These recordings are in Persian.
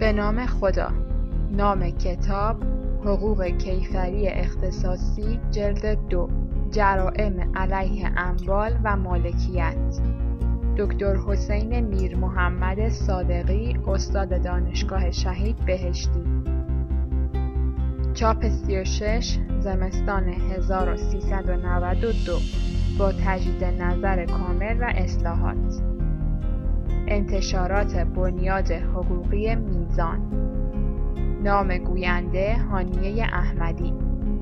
به نام خدا. نام کتاب: حقوق کیفری اختصاصی جلد 2، جرائم علیه اموال و مالکیت. دکتر حسین میر محمد صادقی، استاد دانشگاه شهید بهشتی. چاپ 36 زمستان 1392 با تجدید نظر کامل و اصلاحات. انتشارات بنیاد حقوقی میزان. نام گوینده: هانیه احمدی.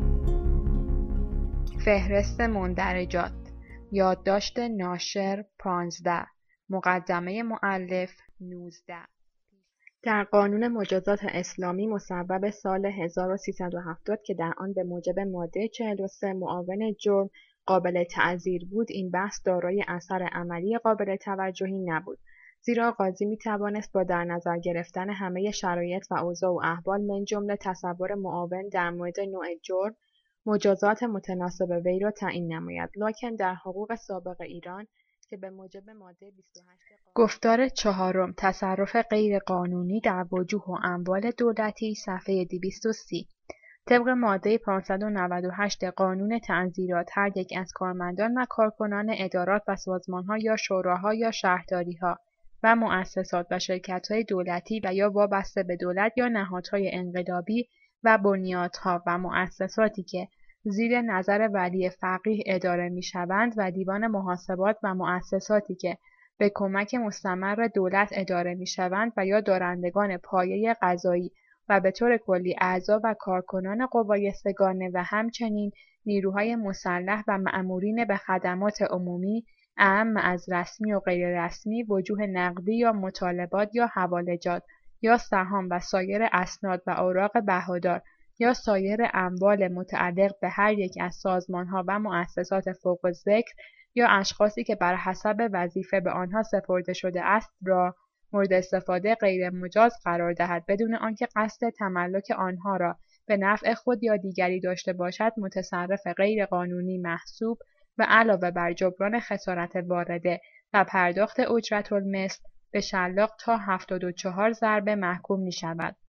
فهرست مندرجات. یادداشت ناشر 15. مقدمه مؤلف 19. در قانون مجازات اسلامی مصوب سال 1370 که در آن به موجب ماده 43 معاون جرم قابل تعزیر بود، این بحث دارای اثر عملی قابل توجهی نبود، زیرا قاضی می‌توانست با در نظر گرفتن همه شرایط و اوضاع و احوال من جمله تصور معاون در مورد نوع جرم، مجازات متناسب وی را تعیین نماید. لکن در حقوق سابق ایران که به موجب ماده 28 گفتار 4 تصرف غیرقانونی در وجوه و اموال دولتی، صفحه 230، طبق ماده 598 قانون تعزیرات، هر یک از کارمندان و کارکنان ادارات و سازمان‌ها یا شوراها یا شهرداری‌ها و مؤسسات و شرکت‌های دولتی و یا وابسته به دولت یا نهادهای انقلابی و بنیادها و مؤسساتی که زیر نظر ولی فقیه اداره می‌شوند و دیوان محاسبات و مؤسساتی که به کمک مستمر دولت اداره می‌شوند و یا دارندگان پایه قضایی و به طور کلی اعضا و کارکنان قوای سه‌گانه و همچنین نیروهای مسلح و مأمورین به خدمات عمومی، اعم از رسمی و غیر رسمی، وجوه نقدی یا مطالبات یا حوالجات یا سهام و سایر اسناد و اوراق بهادار یا سایر اموال متعلق به هر یک از سازمان‌ها و مؤسسات فوق الذکر یا اشخاصی که بر حسب وظیفه به آنها سپرده شده است را مورد استفاده غیر مجاز قرار دهد، بدون آنکه قصد تملک آنها را به نفع خود یا دیگری داشته باشد، متصرف غیر قانونی محسوب و علاوه بر جبران خسارت وارده و پرداخت اجرت‌المثل به شلاق تا 74 ضربه محکوم می شود.